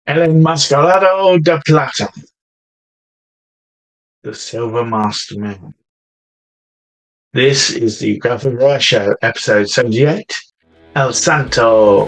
El Enmascarado de Plata, the Silver Masked Man. This is the Graphic Riot Show, episode 78, El Santo.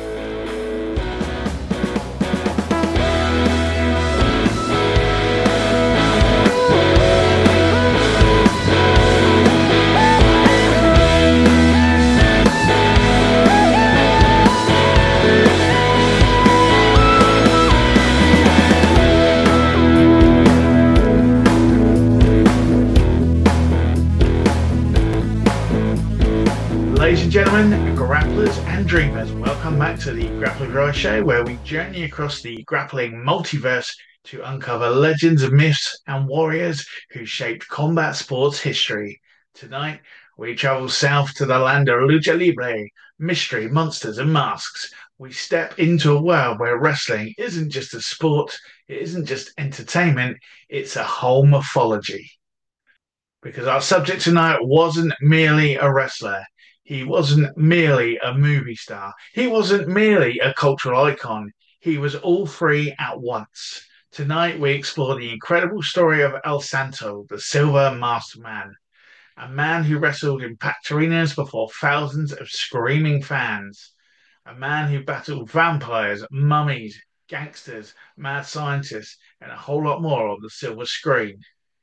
Ladies and gentlemen, grapplers and dreamers, welcome back to the Grappling Riot Show, where we journey across the grappling multiverse to uncover legends, myths, and warriors who shaped combat sports history. Tonight, we travel south to the land of lucha libre, mystery, monsters, and masks. We step into a world where wrestling isn't just a sport, it isn't just entertainment, it's a whole mythology. Because our subject tonight wasn't merely a wrestler. He wasn't merely a movie star. He wasn't merely a cultural icon. He was all three at once. Tonight, we explore the incredible story of El Santo, the Silver Masked Man, a man who wrestled in packed arenas before thousands of screaming fans, a man who battled vampires, mummies, gangsters, mad scientists, and a whole lot more on the silver screen.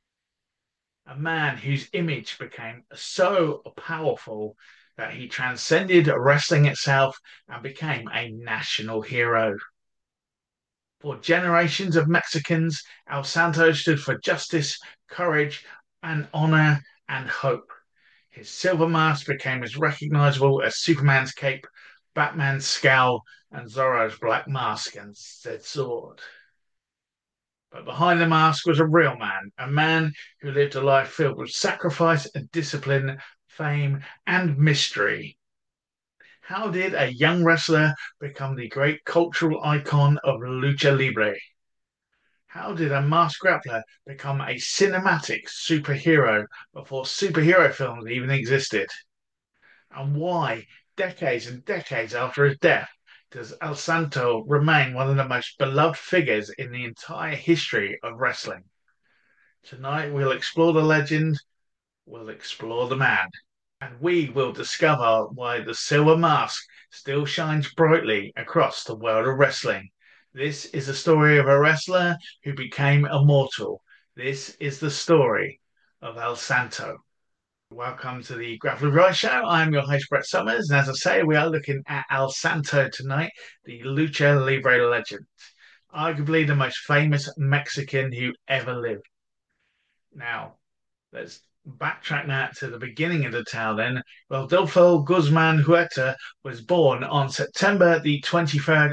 A man whose image became so powerful that he transcended wrestling itself and became a national hero. For generations of Mexicans, El Santo stood for justice, courage, and honor and hope. His silver mask became as recognizable as Superman's cape, Batman's scowl, and Zorro's black mask and said sword. But behind the mask was a real man, a man who lived a life filled with sacrifice and discipline, fame, and mystery. How did a young wrestler become the great cultural icon of lucha libre? How did a masked grappler become a cinematic superhero before superhero films even existed? And why, decades and decades after his death, does El Santo remain one of the most beloved figures in the entire history of wrestling? Tonight we'll explore the legend, we'll explore the man, and we will discover why the silver mask still shines brightly across the world of wrestling. This is the story of a wrestler who became immortal. This is the story of El Santo. Welcome to the Grappling Riot Show. I'm your host, Brett Summers, and as I say, we are looking at El Santo tonight, the Lucha Libre legend, arguably the most famous Mexican who ever lived. Now, let's backtrack that to the beginning of the tale then. Rodolfo Guzman Huerta was born on September the 23rd,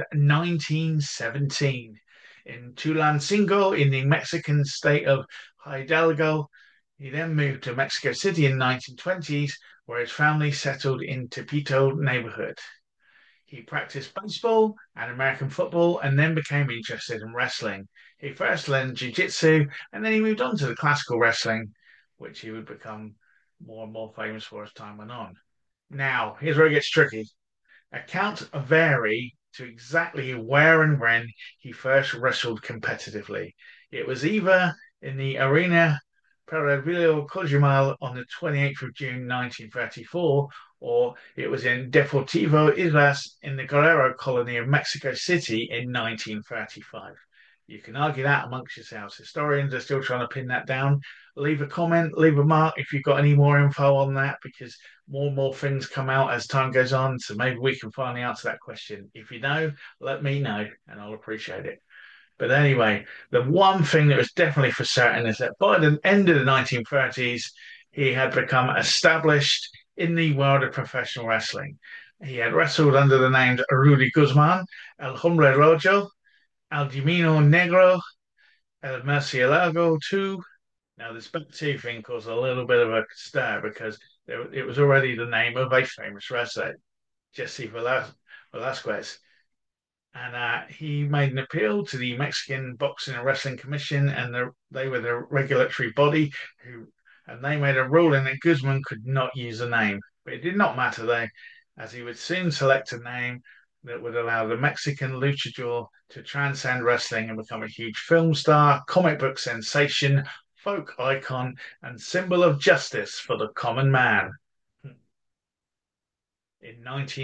1917, in Tulancingo in the Mexican state of Hidalgo. He then moved to Mexico City in the 1920s, where his family settled in Tepito neighborhood. He practiced baseball and American football and then became interested in wrestling. He first learned jiu-jitsu and then he moved on to the classical wrestling, which he would become more and more famous for as time went on. Now, here's where it gets tricky. Accounts vary to exactly where and when he first wrestled competitively. It was either in the Arena Peralvillo Cojumal on the 28th of June 1934, or it was in Deportivo Islas in the Guerrero colony of Mexico City in 1935. You can argue that amongst yourselves. Historians are still trying to pin that down. Leave a comment, leave a mark if you've got any more info on that, because more and more things come out as time goes on. So maybe we can finally answer that question. If you know, let me know and I'll appreciate it. But anyway, the one thing that was definitely for certain is that by the end of the 1930s, he had become established in the world of professional wrestling. He had wrestled under the names Rudy Guzman, El Hombre Rojo, El Dimino Negro, El Murcielago 2. Now, this back two thing caused a little bit of a stir because it was already the name of a famous wrestler, Jesse Velasquez. And he made an appeal to the Mexican Boxing and Wrestling Commission, and they were the regulatory body and they made a ruling that Guzman could not use the name. But it did not matter though, as he would soon select a name that would allow the Mexican luchador to transcend wrestling and become a huge film star, comic book sensation, folk icon, and symbol of justice for the common man. In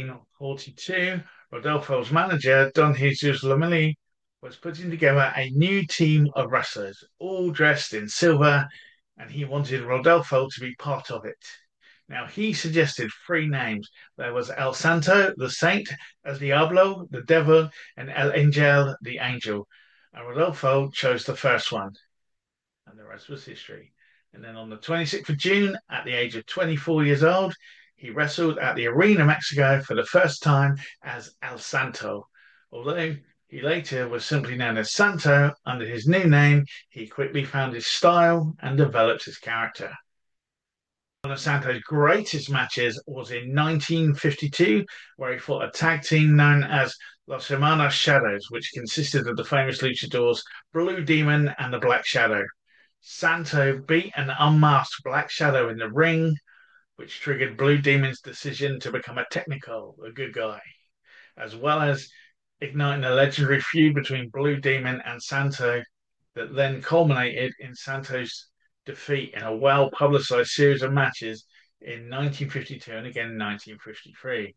1942, Rodolfo's manager, Don Jesus Lamilli, was putting together a new team of wrestlers, all dressed in silver, and he wanted Rodolfo to be part of it. Now, he suggested three names. There was El Santo, the saint, El Diablo, the devil, and El Angel, the angel. And Rodolfo chose the first one, and the rest was history. And then on the 26th of June, at the age of 24 years old, he wrestled at the Arena Mexico for the first time as El Santo. Although he later was simply known as Santo under his new name, he quickly found his style and developed his character. One of Santo's greatest matches was in 1952, where he fought a tag team known as Los Hermanos Shadows, which consisted of the famous luchadors Blue Demon and the Black Shadow. Santo beat an unmasked Black Shadow in the ring, which triggered Blue Demon's decision to become a technical, a good guy, as well as igniting a legendary feud between Blue Demon and Santo that then culminated in Santo's defeat in a well publicized series of matches in 1952 and again in 1953.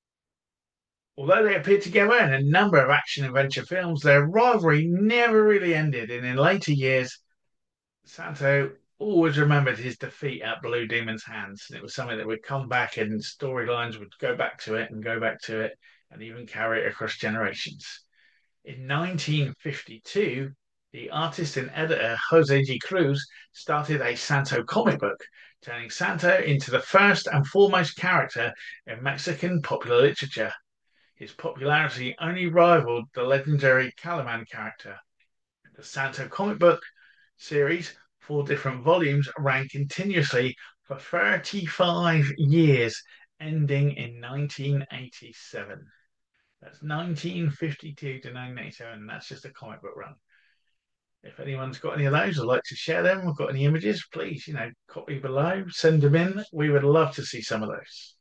Although they appeared together in a number of action adventure films, their rivalry never really ended, and in later years, Santo always remembered his defeat at Blue Demon's hands, and it was something that would come back, and storylines would go back to it and go back to it, and even carry it across generations. In 1952, the artist and editor Jose G. Cruz started a Santo comic book, turning Santo into the first and foremost character in Mexican popular literature. His popularity only rivaled the legendary Caliman character. The Santo comic book series, four different volumes, ran continuously for 35 years, ending in 1987. That's 1952 to 1987. That's just a comic book run. If anyone's got any of those, I'd like to share them. We've got any images, please, copy below, send them in. We would love to see some of those.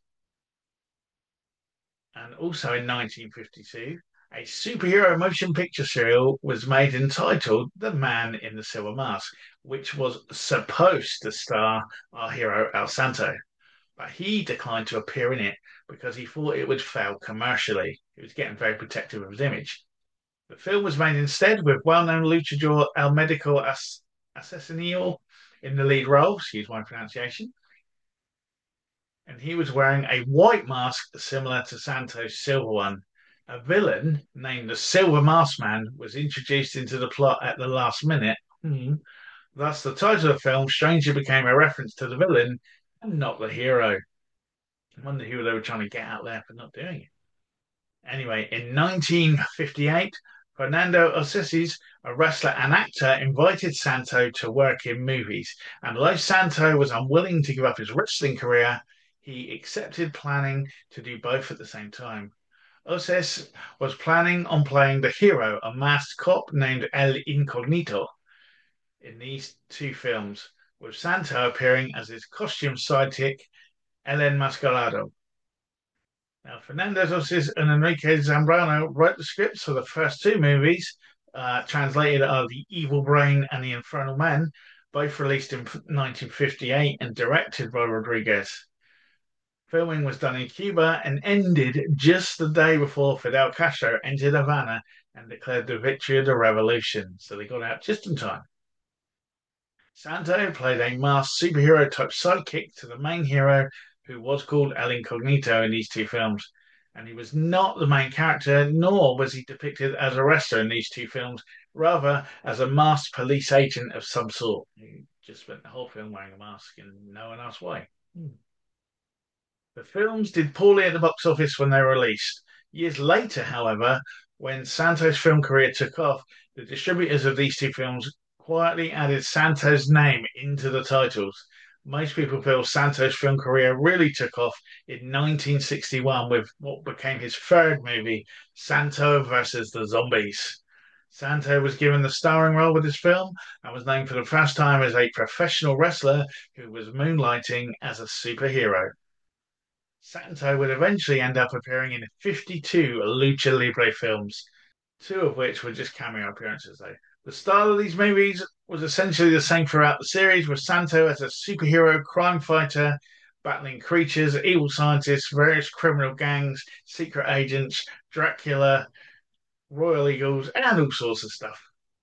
And also in 1952, a superhero motion picture serial was made entitled The Man in the Silver Mask, which was supposed to star our hero El Santo. But he declined to appear in it because he thought it would fail commercially. He was getting very protective of his image. The film was made instead with well-known luchador El Medico Asesino in the lead role, excuse my pronunciation. And he was wearing a white mask similar to Santo's silver one. A villain named the Silver Mask Man was introduced into the plot at the last minute. Thus, the title of the film strangely became a reference to the villain and not the hero. I wonder who they were trying to get out there for not doing it. Anyway, in 1958, Fernando Oasis, a wrestler and actor, invited Santo to work in movies. And although Santo was unwilling to give up his wrestling career, he accepted planning to do both at the same time. Oasis was planning on playing the hero, a masked cop named El Incognito, in these two films, with Santo appearing as his costume sidekick, El Enmascarado. Now, Fernando Oasis and Enrique Zambrano wrote the scripts for the first two movies, translated are The Evil Brain and The Infernal Man, both released in 1958 and directed by Rodriguez. Filming was done in Cuba and ended just the day before Fidel Castro entered Havana and declared the victory of the revolution. So they got out just in time. Santo played a masked superhero type sidekick to the main hero, who was called El Incognito in these two films. And he was not the main character, nor was he depicted as a wrestler in these two films, rather as a masked police agent of some sort. He just spent the whole film wearing a mask and no one asked why. The films did poorly at the box office when they were released. Years later, however, when Santo's film career took off, the distributors of these two films quietly added Santo's name into the titles. Most people feel Santo's film career really took off in 1961 with what became his third movie, Santo versus the Zombies. Santo was given the starring role with this film and was known for the first time as a professional wrestler who was moonlighting as a superhero. Santo would eventually end up appearing in 52 Lucha Libre films. two of which were just cameo appearances, though. The style of these movies was essentially the same throughout the series, with Santo as a superhero crime fighter battling creatures, evil scientists, various criminal gangs, secret agents, Dracula, Royal Eagles, and all sorts of stuff.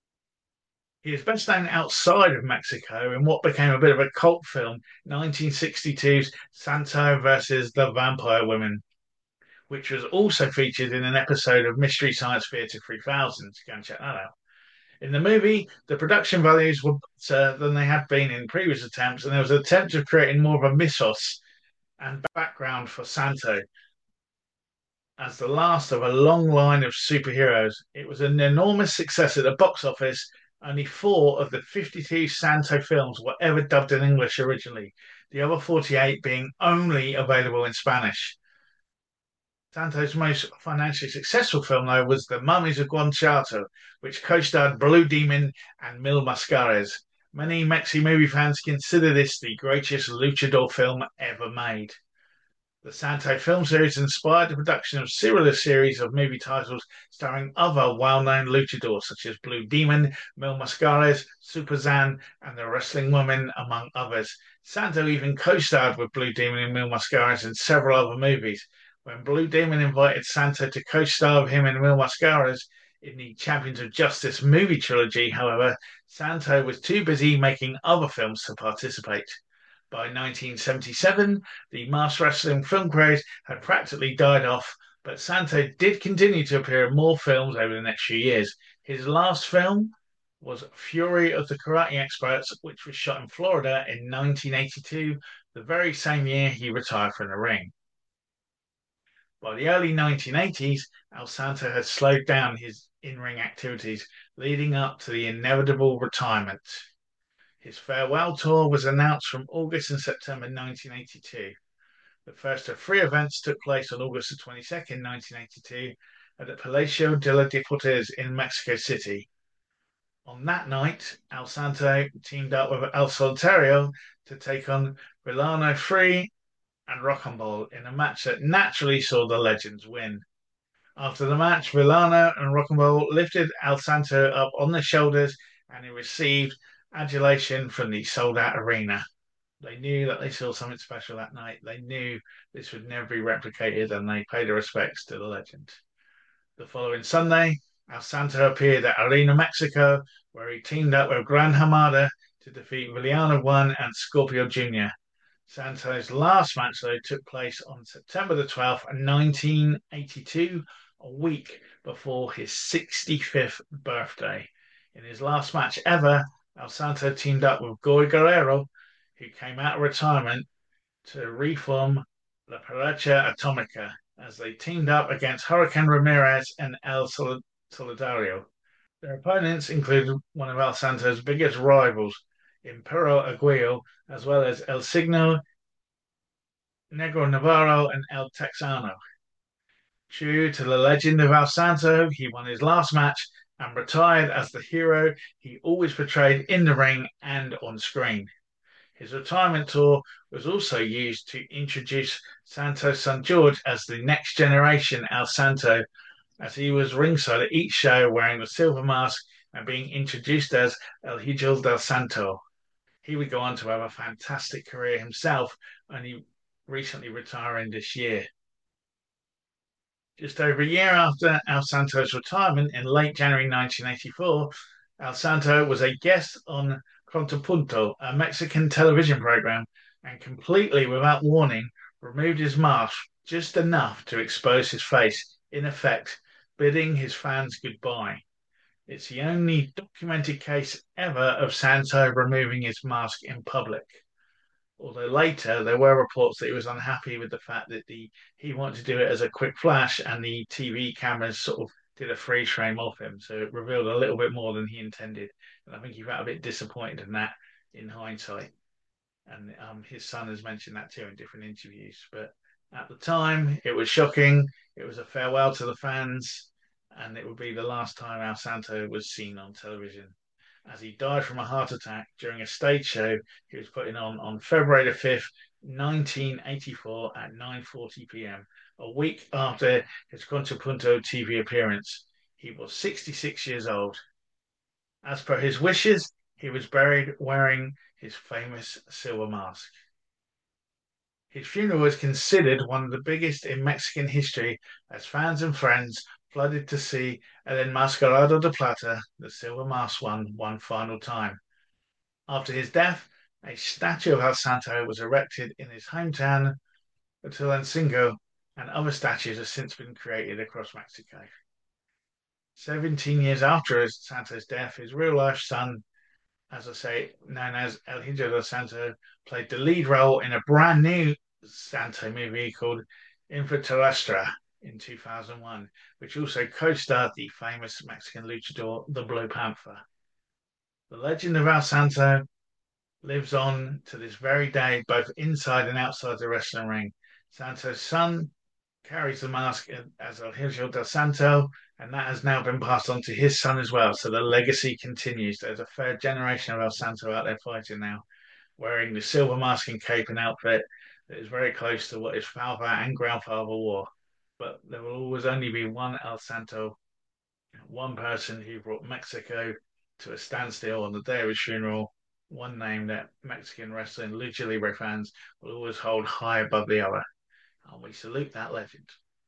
He is best known outside of Mexico in what became a bit of a cult film, 1962's Santo versus the Vampire Women, which was also featured in an episode of Mystery Science Theater 3000. Go and check that out. In the movie, the production values were better than they had been in previous attempts, and there was an attempt of creating more of a mythos and background for Santo as the last of a long line of superheroes. It was an enormous success at the box office. Only four of the 52 Santo films were ever dubbed in English originally, the other 48 being only available in Spanish. Santo's most financially successful film, though, was The Mummies of Guanajuato, which co-starred Blue Demon and Mil Mascares. Many Mexi movie fans consider this the greatest luchador film ever made. The Santo film series inspired the production of similar series of movie titles starring other well-known luchadors such as Blue Demon, Mil Mascares, Super Zan, and The Wrestling Woman, among others. Santo even co-starred with Blue Demon and Mil Mascares in several other movies. When Blue Demon invited Santo to co-star with him in Mil Mascares in the Champions of Justice movie trilogy, however, Santo was too busy making other films to participate. By 1977, the mass wrestling film craze had practically died off, but Santo did continue to appear in more films over the next few years. His last film was Fury of the Karate Experts, which was shot in Florida in 1982, the very same year he retired from the ring. By the early 1980s, El Santo had slowed down his in-ring activities, leading up to the inevitable retirement. His farewell tour was announced from August and September 1982. The first of three events took place on August the 22nd, 1982, at the Palacio de los Deportes in Mexico City. On that night, El Santo teamed up with El Solitario to take on Villano Free and Rocambole in a match that naturally saw the legends win. After the match, Villano and Rocambole lifted El Santo up on their shoulders and he received adulation from the sold out arena. They knew that they saw something special that night. They knew this would never be replicated and they paid their respects to the legend. The following Sunday, El Santo appeared at Arena Mexico, where he teamed up with Gran Hamada to defeat Villano 1 and Scorpio Jr. Santo's last match, though, took place on September the 12th, 1982, a week before his 65th birthday. In his last match ever, El Santo teamed up with Goy Guerrero, who came out of retirement to reform La Pareja Atomica as they teamed up against Hurricane Ramirez and El Solidario. Their opponents included one of El Santo's biggest rivals, Impero Aguayo, as well as El Signo, Negro Navarro, and El Texano. True to the legend of El Santo, he won his last match and retired as the hero he always portrayed in the ring and on screen. His retirement tour was also used to introduce Santo's son George as the next generation El Santo, as he was ringside at each show wearing the silver mask and being introduced as El Hijo del Santo. He would go on to have a fantastic career himself, only recently retiring this year. Just over a year after El Santo's retirement in late January 1984, El Santo was a guest on Contrapunto, a Mexican television program, and completely without warning removed his mask just enough to expose his face, in effect, bidding his fans goodbye. It's the only documented case ever of Santo removing his mask in public. Although later there were reports that he was unhappy with the fact that he wanted to do it as a quick flash and the TV cameras sort of did a freeze frame of him. So it revealed a little bit more than he intended. And I think he felt a bit disappointed in that in hindsight. And his son has mentioned that too in different interviews. But at the time, it was shocking. It was a farewell to the fans and it would be the last time El Santo was seen on television, as he died from a heart attack during a stage show he was putting on February the 5th, 1984 at 9:40 p.m., a week after his Contrapunto TV appearance. He was 66 years old. As per his wishes, he was buried wearing his famous silver mask. His funeral is considered one of the biggest in Mexican history as fans and friends flooded to see El Enmascarado de Plata, the Silver Mask, one final time. After his death, a statue of El Santo was erected in his hometown, Tulancingo, and other statues have since been created across Mexico. 17 years after Santo's death, his real life son, as I say, known as El Hijo del Santo, played the lead role in a brand new Santo movie called Infraterrestra in 2001, which also co-starred the famous Mexican luchador, the Blue Panther. The legend of El Santo lives on to this very day, both inside and outside the wrestling ring. Santo's son carries the mask as El Hijo del Santo, and that has now been passed on to his son as well. So the legacy continues. There's a third generation of El Santo out there fighting now, wearing the silver mask and cape and outfit that is very close to what his father and grandfather wore. But there will always only be one El Santo, one person who brought Mexico to a standstill on the day of his funeral, one name that Mexican wrestling lucha libre fans will always hold high above the other. And we salute that legend.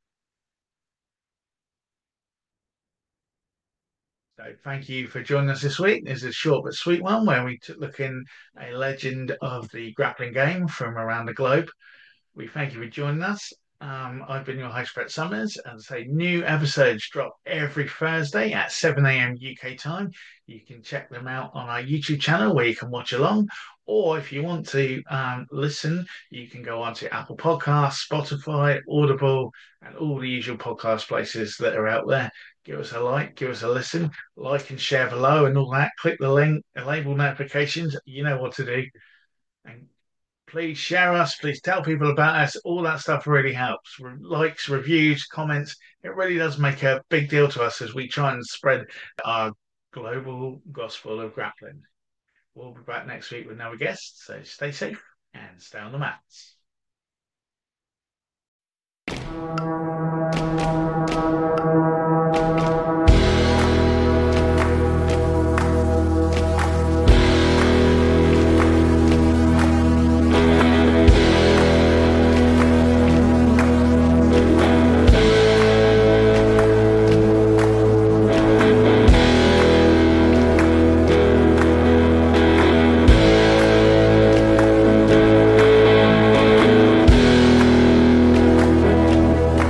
So thank you for joining us this week. This is a short but sweet one where we took a look in a legend of the grappling game from around the globe. We thank you for joining us. I've been your host, Brett Summers, and say new episodes drop every Thursday at 7 a.m. UK time. You can check them out on our YouTube channel where you can watch along. Or if you want to listen, you can go on to Apple Podcasts, Spotify, Audible, and all the usual podcast places that are out there. Give us a like, give us a listen, like and share below and all that. Click the link, enable notifications. You know what to do. And please share us. Please tell people about us. All that stuff really helps. Likes, reviews, comments. It really does make a big deal to us as we try and spread our global gospel of grappling. We'll be back next week with another guest. So stay safe and stay on the mats.